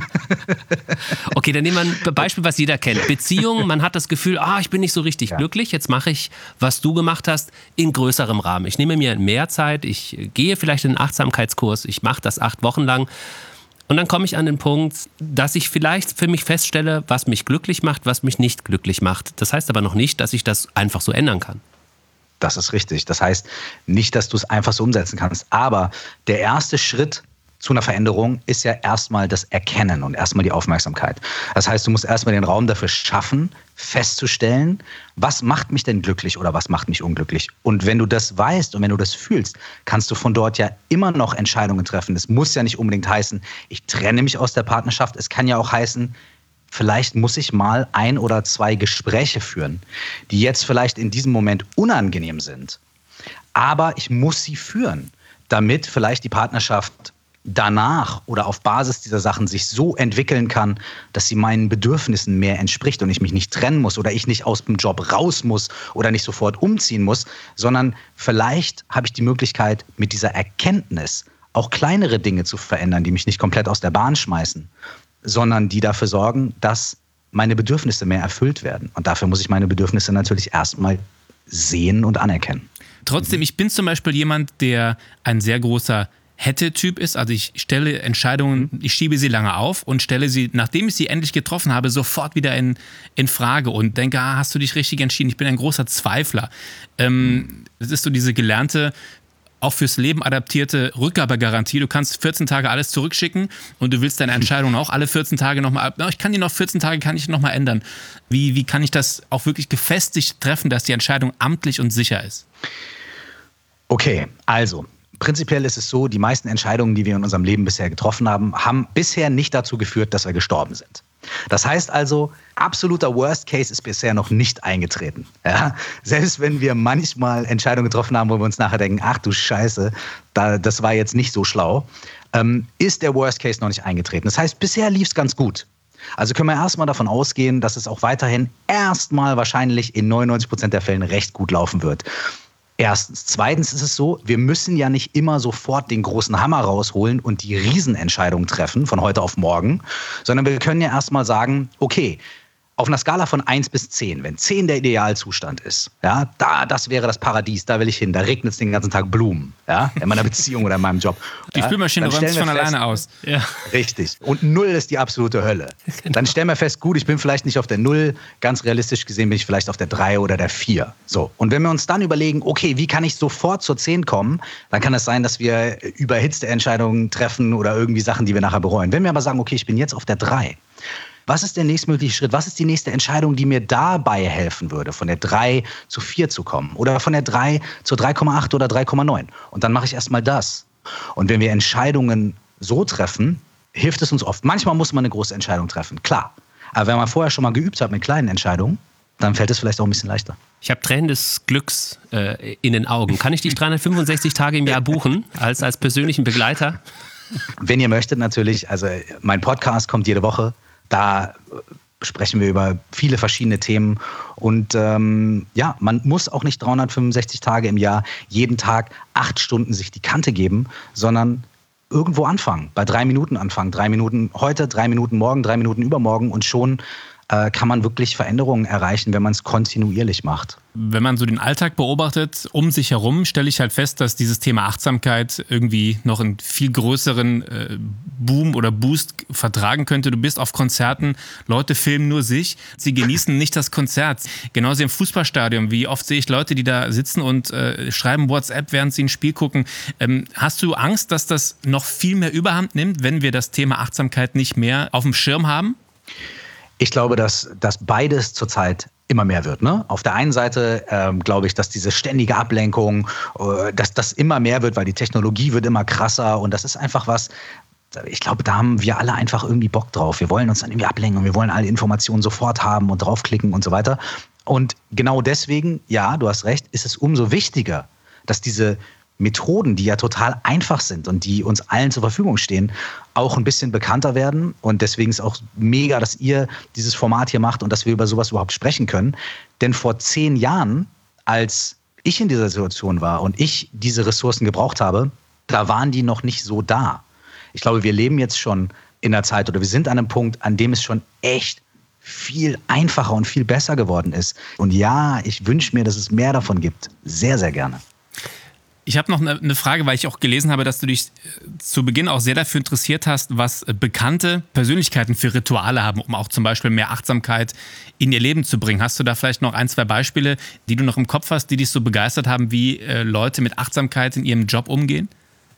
Okay, dann nehmen wir ein Beispiel, was jeder kennt. Beziehung, man hat das Gefühl, ah, ich bin nicht so richtig ja. glücklich, jetzt mache ich, was du gemacht hast, in größerem Rahmen. Ich nehme mir mehr Zeit, ich gehe vielleicht in einen Achtsamkeitskurs, ich mache das acht Wochen lang und dann komme ich an den Punkt, dass ich vielleicht für mich feststelle, was mich glücklich macht, was mich nicht glücklich macht. Das heißt aber noch nicht, dass ich das einfach so ändern kann. Das ist richtig. Das heißt nicht, dass du es einfach so umsetzen kannst. Aber der erste Schritt zu einer Veränderung ist ja erstmal das Erkennen und erstmal die Aufmerksamkeit. Das heißt, du musst erstmal den Raum dafür schaffen, festzustellen, was macht mich denn glücklich oder was macht mich unglücklich. Und wenn du das weißt und wenn du das fühlst, kannst du von dort ja immer noch Entscheidungen treffen. Es muss ja nicht unbedingt heißen, ich trenne mich aus der Partnerschaft. Es kann ja auch heißen, vielleicht muss ich mal ein oder zwei Gespräche führen, die jetzt vielleicht in diesem Moment unangenehm sind. Aber ich muss sie führen, damit vielleicht die Partnerschaft danach oder auf Basis dieser Sachen sich so entwickeln kann, dass sie meinen Bedürfnissen mehr entspricht und ich mich nicht trennen muss oder ich nicht aus dem Job raus muss oder nicht sofort umziehen muss, sondern vielleicht habe ich die Möglichkeit, mit dieser Erkenntnis auch kleinere Dinge zu verändern, die mich nicht komplett aus der Bahn schmeißen, sondern die dafür sorgen, dass meine Bedürfnisse mehr erfüllt werden. Und dafür muss ich meine Bedürfnisse natürlich erstmal sehen und anerkennen. Trotzdem, ich bin zum Beispiel jemand, der ein sehr großer Hätte-Typ ist. Also ich stelle Entscheidungen, ich schiebe sie lange auf und stelle sie, nachdem ich sie endlich getroffen habe, sofort wieder in, in Frage und denke, ah, hast du dich richtig entschieden? Ich bin ein großer Zweifler. Ähm, das ist so diese gelernte, auch fürs Leben adaptierte Rückgabegarantie. Du kannst vierzehn Tage alles zurückschicken und du willst deine Entscheidung auch alle vierzehn Tage nochmal, ich kann die noch vierzehn Tage, kann ich nochmal ändern. Wie, wie kann ich das auch wirklich gefestigt treffen, dass die Entscheidung amtlich und sicher ist? Okay, also prinzipiell ist es so, die meisten Entscheidungen, die wir in unserem Leben bisher getroffen haben, haben bisher nicht dazu geführt, dass wir gestorben sind. Das heißt also, absoluter Worst Case ist bisher noch nicht eingetreten. Ja? Selbst wenn wir manchmal Entscheidungen getroffen haben, wo wir uns nachher denken, ach du Scheiße, da, das war jetzt nicht so schlau, ähm, ist der Worst Case noch nicht eingetreten. Das heißt, bisher lief es ganz gut. Also können wir erstmal davon ausgehen, dass es auch weiterhin erstmal wahrscheinlich in neunundneunzig Prozent der Fällen recht gut laufen wird. Erstens. Zweitens ist es so, wir müssen ja nicht immer sofort den großen Hammer rausholen und die Riesenentscheidung treffen von heute auf morgen, sondern wir können ja erstmal sagen, okay, auf einer Skala von eins bis zehn, wenn zehn der Idealzustand ist, ja, da, das wäre das Paradies, da will ich hin, da regnet es den ganzen Tag Blumen, ja, in meiner Beziehung oder in meinem Job. Die ja, Spülmaschine räumt es von fest, alleine aus. Ja. Richtig. Und null ist die absolute Hölle. Genau. Dann stellen wir fest, gut, ich bin vielleicht nicht auf der null, ganz realistisch gesehen bin ich vielleicht auf der drei oder der vier. So. Und wenn wir uns dann überlegen, okay, wie kann ich sofort zur zehn kommen, dann kann es sein, dass wir überhitzte Entscheidungen treffen oder irgendwie Sachen, die wir nachher bereuen. Wenn wir aber sagen, okay, ich bin jetzt auf der drei, Was ist der nächstmögliche Schritt? Was ist die nächste Entscheidung, die mir dabei helfen würde, von der drei zu vier zu kommen? Oder von der drei zur drei Komma acht oder drei Komma neun? Und dann mache ich erstmal das. Und wenn wir Entscheidungen so treffen, hilft es uns oft. Manchmal muss man eine große Entscheidung treffen, klar. Aber wenn man vorher schon mal geübt hat mit kleinen Entscheidungen, dann fällt es vielleicht auch ein bisschen leichter. Ich habe Tränen des Glücks äh, in den Augen. Kann ich dich dreihundertfünfundsechzig Tage im Jahr buchen als, als persönlichen Begleiter? Wenn ihr möchtet natürlich, also mein Podcast kommt jede Woche, da sprechen wir über viele verschiedene Themen und ähm, ja, man muss auch nicht dreihundertfünfundsechzig Tage im Jahr jeden Tag acht Stunden sich die Kante geben, sondern irgendwo anfangen, bei drei Minuten anfangen, drei Minuten heute, drei Minuten morgen, drei Minuten übermorgen und schon äh, kann man wirklich Veränderungen erreichen, wenn man es kontinuierlich macht. Wenn man so den Alltag beobachtet, um sich herum, stelle ich halt fest, dass dieses Thema Achtsamkeit irgendwie noch einen viel größeren äh, Boom oder Boost vertragen könnte. Du bist auf Konzerten, Leute filmen nur sich, sie genießen nicht das Konzert. Genauso im Fußballstadion, wie oft sehe ich Leute, die da sitzen und äh, schreiben WhatsApp, während sie ein Spiel gucken. Ähm, hast du Angst, dass das noch viel mehr Überhand nimmt, wenn wir das Thema Achtsamkeit nicht mehr auf dem Schirm haben? Ich glaube, dass, dass beides zurzeit immer mehr wird. Ne? Auf der einen Seite ähm, glaube ich, dass diese ständige Ablenkung, äh, dass das immer mehr wird, weil die Technologie wird immer krasser und das ist einfach was, ich glaube, da haben wir alle einfach irgendwie Bock drauf. Wir wollen uns dann irgendwie ablenken und wir wollen alle Informationen sofort haben und draufklicken und so weiter. Und genau deswegen, ja, du hast recht, ist es umso wichtiger, dass diese Methoden, die ja total einfach sind und die uns allen zur Verfügung stehen, auch ein bisschen bekannter werden. Und deswegen ist auch mega, dass ihr dieses Format hier macht und dass wir über sowas überhaupt sprechen können. Denn vor zehn Jahren, als ich in dieser Situation war und ich diese Ressourcen gebraucht habe, da waren die noch nicht so da. Ich glaube, wir leben jetzt schon in einer Zeit oder wir sind an einem Punkt, an dem es schon echt viel einfacher und viel besser geworden ist. Und ja, ich wünsche mir, dass es mehr davon gibt. Sehr, sehr gerne. Ich habe noch eine Frage, weil ich auch gelesen habe, dass du dich zu Beginn auch sehr dafür interessiert hast, was bekannte Persönlichkeiten für Rituale haben, um auch zum Beispiel mehr Achtsamkeit in ihr Leben zu bringen. Hast du da vielleicht noch ein, zwei Beispiele, die du noch im Kopf hast, die dich so begeistert haben, wie Leute mit Achtsamkeit in ihrem Job umgehen?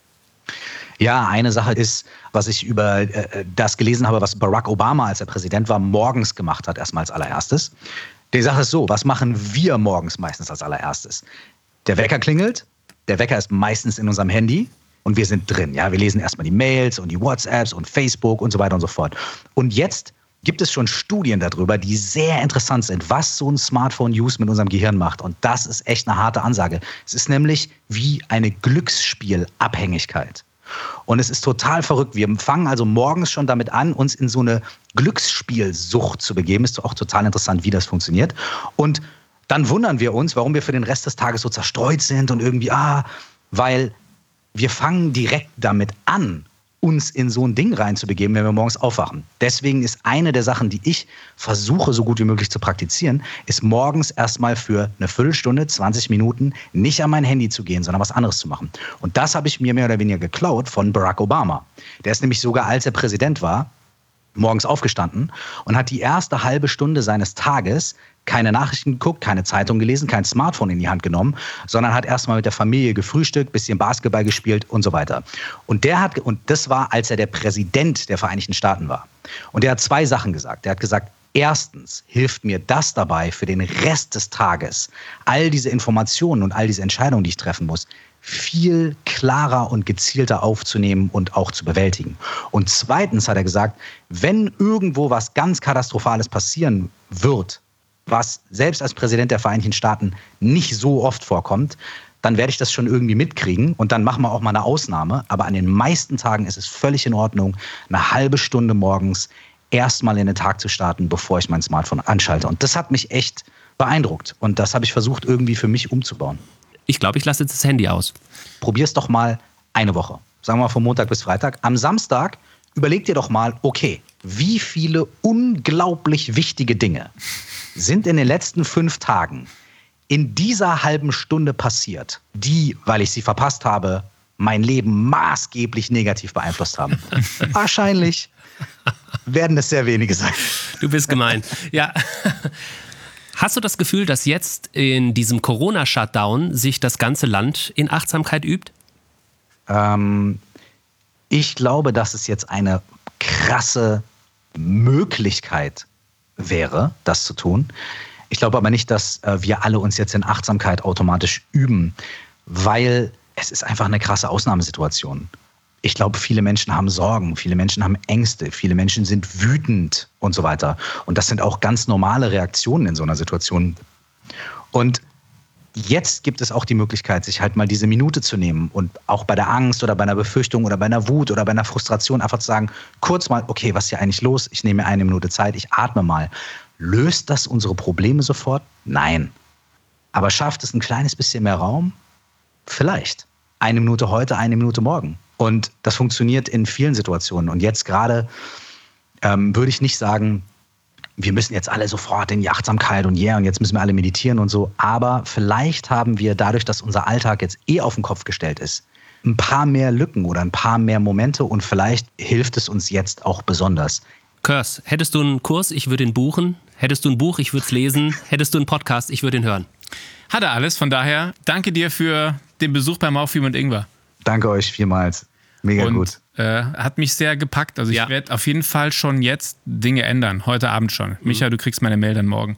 Ja, eine Sache ist, was ich über äh, das gelesen habe, was Barack Obama, als er Präsident war, morgens gemacht hat, erstmal als allererstes. Die Sache ist so, was machen wir morgens meistens als allererstes? Der Wecker klingelt. Der Wecker ist meistens in unserem Handy und wir sind drin. Ja, wir lesen erstmal die Mails und die WhatsApps und Facebook und so weiter und so fort. Und jetzt gibt es schon Studien darüber, die sehr interessant sind, was so ein Smartphone-Use mit unserem Gehirn macht. Und das ist echt eine harte Ansage. Es ist nämlich wie eine Glücksspielabhängigkeit. Und es ist total verrückt. Wir fangen also morgens schon damit an, uns in so eine Glücksspielsucht zu begeben. Ist auch total interessant, wie das funktioniert. Und dann wundern wir uns, warum wir für den Rest des Tages so zerstreut sind und irgendwie, ah, weil wir fangen direkt damit an, uns in so ein Ding reinzubegeben, wenn wir morgens aufwachen. Deswegen ist eine der Sachen, die ich versuche, so gut wie möglich zu praktizieren, ist morgens erstmal für eine Viertelstunde, zwanzig Minuten nicht an mein Handy zu gehen, sondern was anderes zu machen. Und das habe ich mir mehr oder weniger geklaut von Barack Obama. Der ist nämlich sogar, als er Präsident war, morgens aufgestanden und hat die erste halbe Stunde seines Tages keine Nachrichten geguckt, keine Zeitung gelesen, kein Smartphone in die Hand genommen, sondern hat erstmal mit der Familie gefrühstückt, bisschen Basketball gespielt und so weiter. Und der hat, und das war, als er der Präsident der Vereinigten Staaten war. Und der hat zwei Sachen gesagt. Der hat gesagt, erstens hilft mir das dabei, für den Rest des Tages all diese Informationen und all diese Entscheidungen, die ich treffen muss, viel klarer und gezielter aufzunehmen und auch zu bewältigen. Und zweitens hat er gesagt, wenn irgendwo was ganz Katastrophales passieren wird, was selbst als Präsident der Vereinigten Staaten nicht so oft vorkommt, dann werde ich das schon irgendwie mitkriegen und dann machen wir auch mal eine Ausnahme. Aber an den meisten Tagen ist es völlig in Ordnung, eine halbe Stunde morgens erstmal in den Tag zu starten, bevor ich mein Smartphone anschalte. Und das hat mich echt beeindruckt und das habe ich versucht, irgendwie für mich umzubauen. Ich glaube, ich lasse jetzt das Handy aus. Probier's doch mal eine Woche. Sagen wir mal von Montag bis Freitag. Am Samstag überleg dir doch mal, okay, wie viele unglaublich wichtige Dinge sind in den letzten fünf Tagen in dieser halben Stunde passiert, die, weil ich sie verpasst habe, mein Leben maßgeblich negativ beeinflusst haben. Wahrscheinlich werden es sehr wenige sein. Du bist gemein. Ja. Hast du das Gefühl, dass jetzt in diesem Corona-Shutdown sich das ganze Land in Achtsamkeit übt? Ähm, ich glaube, dass es jetzt eine krasse Möglichkeit wäre, das zu tun. Ich glaube aber nicht, dass äh, wir alle uns jetzt in Achtsamkeit automatisch üben, weil es ist einfach eine krasse Ausnahmesituation. Ich glaube, viele Menschen haben Sorgen, viele Menschen haben Ängste, viele Menschen sind wütend und so weiter. Und das sind auch ganz normale Reaktionen in so einer Situation. Und jetzt gibt es auch die Möglichkeit, sich halt mal diese Minute zu nehmen und auch bei der Angst oder bei einer Befürchtung oder bei einer Wut oder bei einer Frustration einfach zu sagen, kurz mal, okay, was ist hier eigentlich los? Ich nehme mir eine Minute Zeit, ich atme mal. Löst das unsere Probleme sofort? Nein. Aber schafft es ein kleines bisschen mehr Raum? Vielleicht. Eine Minute heute, eine Minute morgen. Und das funktioniert in vielen Situationen. Und jetzt gerade ähm, würde ich nicht sagen, wir müssen jetzt alle sofort in die Achtsamkeit und yeah, und jetzt müssen wir alle meditieren und so. Aber vielleicht haben wir dadurch, dass unser Alltag jetzt eh auf den Kopf gestellt ist, ein paar mehr Lücken oder ein paar mehr Momente und vielleicht hilft es uns jetzt auch besonders. Kurs, hättest du einen Kurs, ich würde ihn buchen. Hättest du ein Buch, ich würde es lesen. Hättest du einen Podcast, ich würde ihn hören. Hat er alles, von daher danke dir für den Besuch bei Morphium und Ingwer. Danke euch vielmals. Mega und, gut. Äh, hat mich sehr gepackt. Also ich ja. werde auf jeden Fall schon jetzt Dinge ändern. Heute Abend schon. Mhm. Micha, du kriegst meine Mail dann morgen.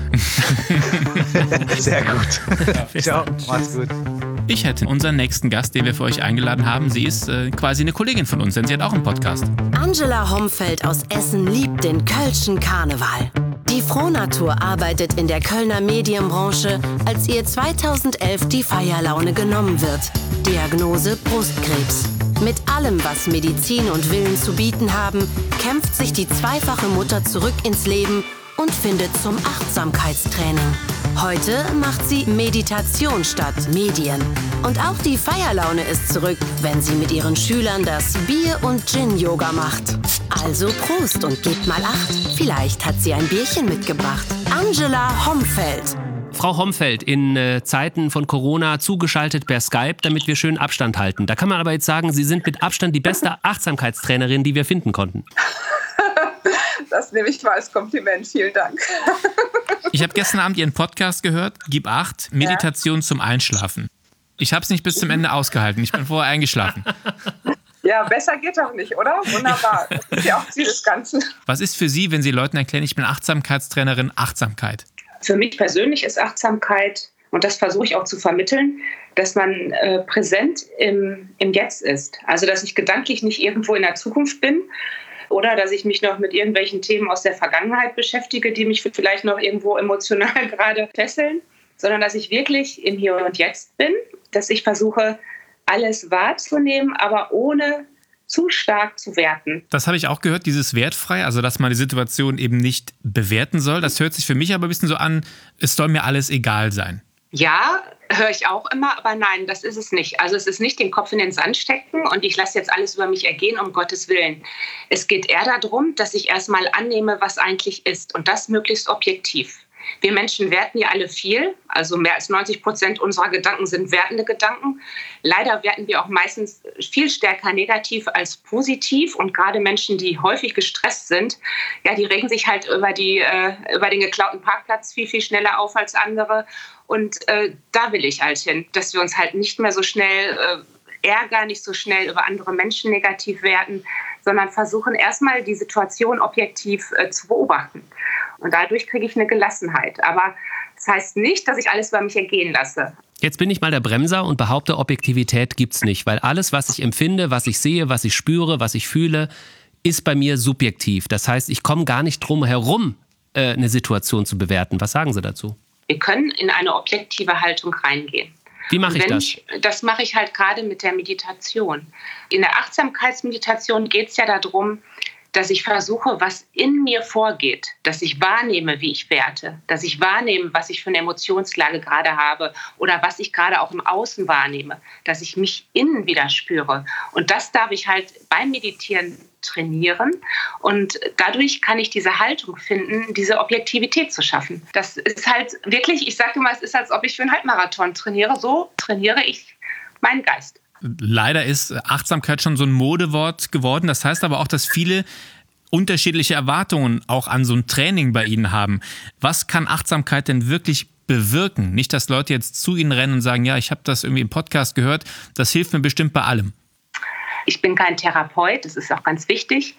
Sehr gut. Ja, ciao. Mach's gut. Ich hätte unseren nächsten Gast, den wir für euch eingeladen haben. Sie ist äh, quasi eine Kollegin von uns, denn sie hat auch einen Podcast. Angela Homfeld aus Essen liebt den Kölschen Karneval. Die Frohnatur arbeitet in der Kölner Medienbranche, als ihr zweitausendelf die Feierlaune genommen wird. Diagnose Brustkrebs. Mit allem, was Medizin und Willen zu bieten haben, kämpft sich die zweifache Mutter zurück ins Leben und findet zum Achtsamkeitstraining. Heute macht sie Meditation statt Medien. Und auch die Feierlaune ist zurück, wenn sie mit ihren Schülern das Bier- und Gin-Yoga macht. Also Prost und gebt mal Acht. Vielleicht hat sie ein Bierchen mitgebracht. Angela Homfeld. Frau Homfeld, in äh, Zeiten von Corona zugeschaltet per Skype, damit wir schön Abstand halten. Da kann man aber jetzt sagen, Sie sind mit Abstand die beste Achtsamkeitstrainerin, die wir finden konnten. Das nehme ich mal als Kompliment. Vielen Dank. Ich habe gestern Abend Ihren Podcast gehört, Gib Acht, Meditation ja. zum Einschlafen. Ich habe es nicht bis zum Ende ausgehalten. Ich bin vorher eingeschlafen. Ja, besser geht doch nicht, oder? Wunderbar. Das ist ja auch Ziel des Ganzen. Was ist für Sie, wenn Sie Leuten erklären, ich bin Achtsamkeitstrainerin, Achtsamkeit? Für mich persönlich ist Achtsamkeit, und das versuche ich auch zu vermitteln, dass man äh, präsent im, im Jetzt ist. Also, dass ich gedanklich nicht irgendwo in der Zukunft bin oder dass ich mich noch mit irgendwelchen Themen aus der Vergangenheit beschäftige, die mich vielleicht noch irgendwo emotional gerade fesseln, sondern dass ich wirklich im Hier und Jetzt bin, dass ich versuche, alles wahrzunehmen, aber ohne zu stark zu werten. Das habe ich auch gehört, dieses wertfrei, also dass man die Situation eben nicht bewerten soll. Das hört sich für mich aber ein bisschen so an, es soll mir alles egal sein. Ja, höre ich auch immer, aber nein, das ist es nicht. Also es ist nicht den Kopf in den Sand stecken und ich lasse jetzt alles über mich ergehen, um Gottes Willen. Es geht eher darum, dass ich erstmal annehme, was eigentlich ist und das möglichst objektiv. Wir Menschen werten ja alle viel, also mehr als neunzig Prozent unserer Gedanken sind wertende Gedanken. Leider werten wir auch meistens viel stärker negativ als positiv und gerade Menschen, die häufig gestresst sind, ja, die regen sich halt über, die, äh, über den geklauten Parkplatz viel, viel schneller auf als andere und äh, da will ich halt hin, dass wir uns halt nicht mehr so schnell äh, ärgern, nicht so schnell über andere Menschen negativ werten, sondern versuchen erstmal die Situation objektiv äh, zu beobachten. Und dadurch kriege ich eine Gelassenheit. Aber das heißt nicht, dass ich alles über mich ergehen lasse. Jetzt bin ich mal der Bremser und behaupte, Objektivität gibt's nicht. Weil alles, was ich empfinde, was ich sehe, was ich spüre, was ich fühle, ist bei mir subjektiv. Das heißt, ich komme gar nicht drum herum, äh, eine Situation zu bewerten. Was sagen Sie dazu? Wir können in eine objektive Haltung reingehen. Wie mache ich das? Ich, das mache ich halt gerade mit der Meditation. In der Achtsamkeitsmeditation geht es ja darum, dass ich versuche, was in mir vorgeht, dass ich wahrnehme, wie ich werte, dass ich wahrnehme, was ich für eine Emotionslage gerade habe oder was ich gerade auch im Außen wahrnehme, dass ich mich innen wieder spüre. Und das darf ich halt beim Meditieren trainieren und dadurch kann ich diese Haltung finden, diese Objektivität zu schaffen. Das ist halt wirklich, ich sage immer, es ist, als ob ich für einen Halbmarathon trainiere. So trainiere ich meinen Geist. Leider ist Achtsamkeit schon so ein Modewort geworden. Das heißt aber auch, dass viele unterschiedliche Erwartungen auch an so ein Training bei Ihnen haben. Was kann Achtsamkeit denn wirklich bewirken? Nicht, dass Leute jetzt zu Ihnen rennen und sagen, ja, ich habe das irgendwie im Podcast gehört, das hilft mir bestimmt bei allem. Ich bin kein Therapeut, das ist auch ganz wichtig.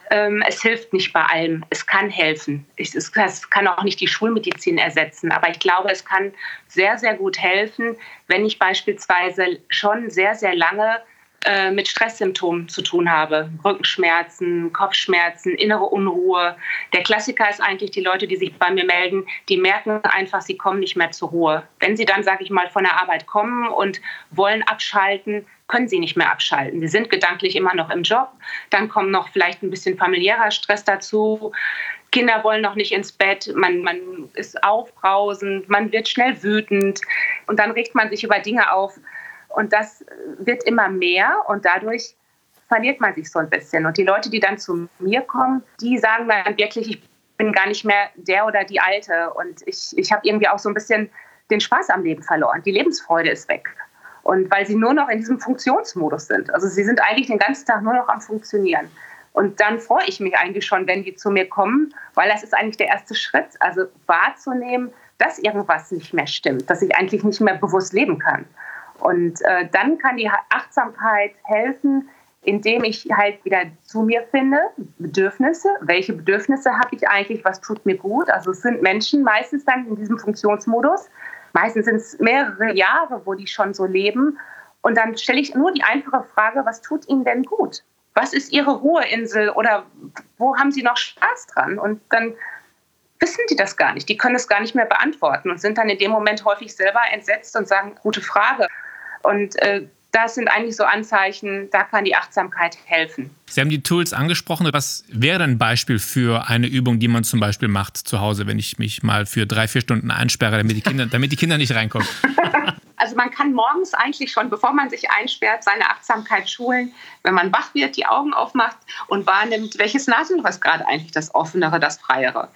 Ähm, es hilft nicht bei allem. Es kann helfen. Es, es, es kann auch nicht die Schulmedizin ersetzen. Aber ich glaube, es kann sehr, sehr gut helfen, wenn ich beispielsweise schon sehr, sehr lange äh, mit Stresssymptomen zu tun habe. Rückenschmerzen, Kopfschmerzen, innere Unruhe. Der Klassiker ist eigentlich die Leute, die sich bei mir melden, die merken einfach, sie kommen nicht mehr zur Ruhe. Wenn sie dann, sage ich mal, von der Arbeit kommen und wollen abschalten, können sie nicht mehr abschalten. Sie sind gedanklich immer noch im Job. Dann kommt noch vielleicht ein bisschen familiärer Stress dazu. Kinder wollen noch nicht ins Bett. Man, man ist aufbrausend. Man wird schnell wütend. Und dann regt man sich über Dinge auf. Und das wird immer mehr. Und dadurch verliert man sich so ein bisschen. Und die Leute, die dann zu mir kommen, die sagen dann wirklich, ich bin gar nicht mehr der oder die Alte. Und ich, ich habe irgendwie auch so ein bisschen den Spaß am Leben verloren. Die Lebensfreude ist weg. Und weil sie nur noch in diesem Funktionsmodus sind. Also sie sind eigentlich den ganzen Tag nur noch am Funktionieren. Und dann freue ich mich eigentlich schon, wenn die zu mir kommen, weil das ist eigentlich der erste Schritt, also wahrzunehmen, dass irgendwas nicht mehr stimmt, dass ich eigentlich nicht mehr bewusst leben kann. Und äh, dann kann die Achtsamkeit helfen, indem ich halt wieder zu mir finde, Bedürfnisse. Welche Bedürfnisse habe ich eigentlich, was tut mir gut? Also es sind Menschen meistens dann in diesem Funktionsmodus. Meistens sind es mehrere Jahre, wo die schon so leben. Und dann stelle ich nur die einfache Frage, was tut ihnen denn gut? Was ist ihre Ruheinsel oder wo haben sie noch Spaß dran? Und dann wissen die das gar nicht. Die können es gar nicht mehr beantworten und sind dann in dem Moment häufig selber entsetzt und sagen, gute Frage. Und äh, das sind eigentlich so Anzeichen, da kann die Achtsamkeit helfen. Sie haben die Tools angesprochen. Was wäre ein Beispiel für eine Übung, die man zum Beispiel macht zu Hause, wenn ich mich mal für drei, vier Stunden einsperre, damit die Kinder, damit die Kinder nicht reinkommen? Also man kann morgens eigentlich schon, bevor man sich einsperrt, seine Achtsamkeit schulen, wenn man wach wird, die Augen aufmacht und wahrnimmt, welches Nasenloch ist gerade eigentlich das Offenere, das Freiere.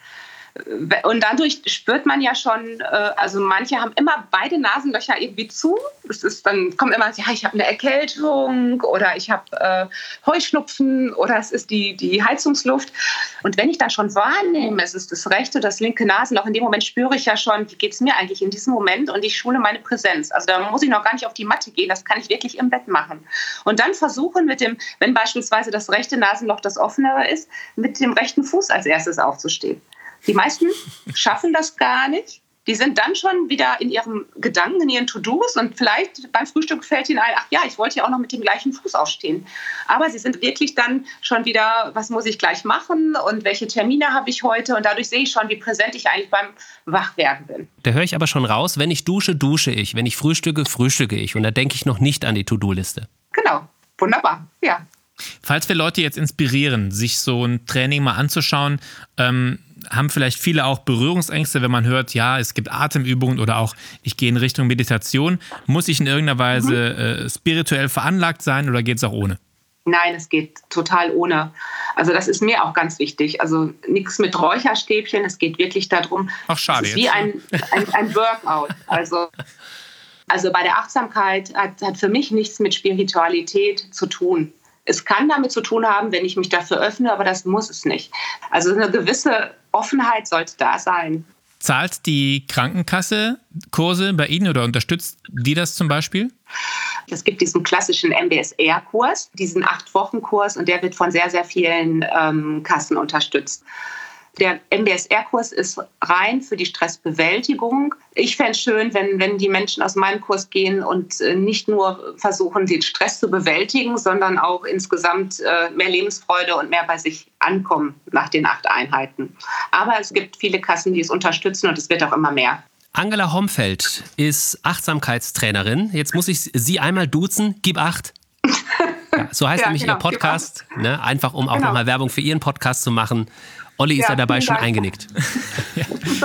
Und dadurch spürt man ja schon, also manche haben immer beide Nasenlöcher irgendwie zu. Es ist, dann kommt immer, ja, ich habe eine Erkältung oder ich habe äh, Heuschnupfen oder es ist die, die Heizungsluft. Und wenn ich dann schon wahrnehme, es ist das rechte, das linke Nasenloch, in dem Moment spüre ich ja schon, wie geht es mir eigentlich in diesem Moment und ich schule meine Präsenz. Also da muss ich noch gar nicht auf die Matte gehen, das kann ich wirklich im Bett machen. Und dann versuchen mit dem, wenn beispielsweise das rechte Nasenloch das offenere ist, mit dem rechten Fuß als erstes aufzustehen. Die meisten schaffen das gar nicht. Die sind dann schon wieder in ihrem Gedanken, in ihren To-Dos und vielleicht beim Frühstück fällt ihnen ein, ach ja, ich wollte ja auch noch mit dem gleichen Fuß aufstehen. Aber sie sind wirklich dann schon wieder, was muss ich gleich machen und welche Termine habe ich heute? Und dadurch sehe ich schon, wie präsent ich eigentlich beim Wachwerden bin. Da höre ich aber schon raus, wenn ich dusche, dusche ich. Wenn ich frühstücke, frühstücke ich. Und da denke ich noch nicht an die To-Do-Liste. Genau, wunderbar, ja. Falls wir Leute jetzt inspirieren, sich so ein Training mal anzuschauen, ähm, haben vielleicht viele auch Berührungsängste, wenn man hört, ja, es gibt Atemübungen oder auch, ich gehe in Richtung Meditation. Muss ich in irgendeiner Weise äh, spirituell veranlagt sein oder geht es auch ohne? Nein, es geht total ohne. Also das ist mir auch ganz wichtig. Also nichts mit Räucherstäbchen, es geht wirklich darum, Ach, schade es ist wie ein, ein, ein Workout. Also, also bei der Achtsamkeit hat, hat für mich nichts mit Spiritualität zu tun. Es kann damit zu tun haben, wenn ich mich dafür öffne, aber das muss es nicht. Also eine gewisse Offenheit sollte da sein. Zahlt die Krankenkasse Kurse bei Ihnen oder unterstützt die das zum Beispiel? Es gibt diesen klassischen M B S R-Kurs, diesen acht-Wochen-Kurs, und der wird von sehr, sehr vielen ähm, Kassen unterstützt. Der M B S R-Kurs ist rein für die Stressbewältigung. Ich fände es schön, wenn, wenn die Menschen aus meinem Kurs gehen und äh, nicht nur versuchen, den Stress zu bewältigen, sondern auch insgesamt äh, mehr Lebensfreude und mehr bei sich ankommen nach den acht Einheiten. Aber es gibt viele Kassen, die es unterstützen und es wird auch immer mehr. Angela Homfeld ist Achtsamkeitstrainerin. Jetzt muss ich Sie einmal duzen. Gib acht. Ja, so heißt ja, nämlich genau, Ihr Podcast. Ne? Einfach, um auch genau. nochmal Werbung für Ihren Podcast zu machen. Olli ist ja, ja dabei schon Dank. eingenickt. Ja.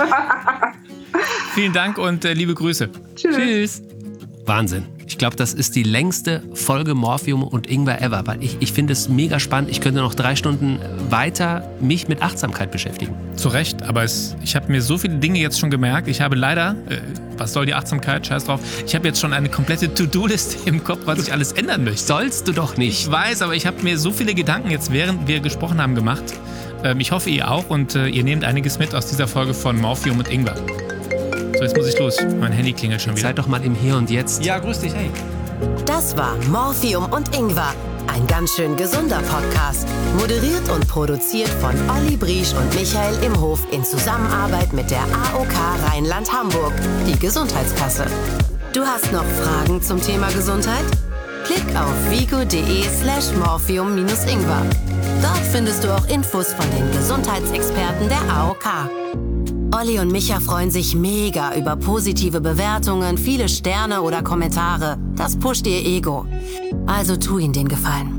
Vielen Dank und äh, liebe Grüße. Tschüss. Tschüss. Wahnsinn. Ich glaube, das ist die längste Folge Morphium und Ingwer ever, weil ich, ich finde es mega spannend. Ich könnte noch drei Stunden weiter mich mit Achtsamkeit beschäftigen. Zu Recht, aber es, ich habe mir so viele Dinge jetzt schon gemerkt. Ich habe leider, äh, was soll die Achtsamkeit, scheiß drauf, ich habe jetzt schon eine komplette To-Do-Liste im Kopf, was ich alles ändern möchte. Sollst du doch nicht. Ich weiß, aber ich habe mir so viele Gedanken jetzt, während wir gesprochen haben, gemacht. Ähm, ich hoffe, ihr auch und äh, ihr nehmt einiges mit aus dieser Folge von Morphium und Ingwer. So, jetzt muss ich los. Mein Handy klingelt schon wieder. Seid doch mal im Hier und Jetzt. Ja, grüß dich, hey. Das war Morphium und Ingwer. ein ganz schön gesunder Podcast. Moderiert und produziert von Olli Briesch und Michael Imhof in Zusammenarbeit mit der A O K Rheinland-Hamburg, die Gesundheitskasse. Du hast noch Fragen zum Thema Gesundheit? Klick auf vigo.de slash morphium-ingwer. Dort findest du auch Infos von den Gesundheitsexperten der A O K. Olli und Micha freuen sich mega über positive Bewertungen, viele Sterne oder Kommentare. Das pusht ihr Ego. Also tu ihnen den Gefallen.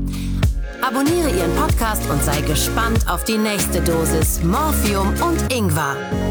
Abonniere ihren Podcast und sei gespannt auf die nächste Dosis Morphium und Ingwer.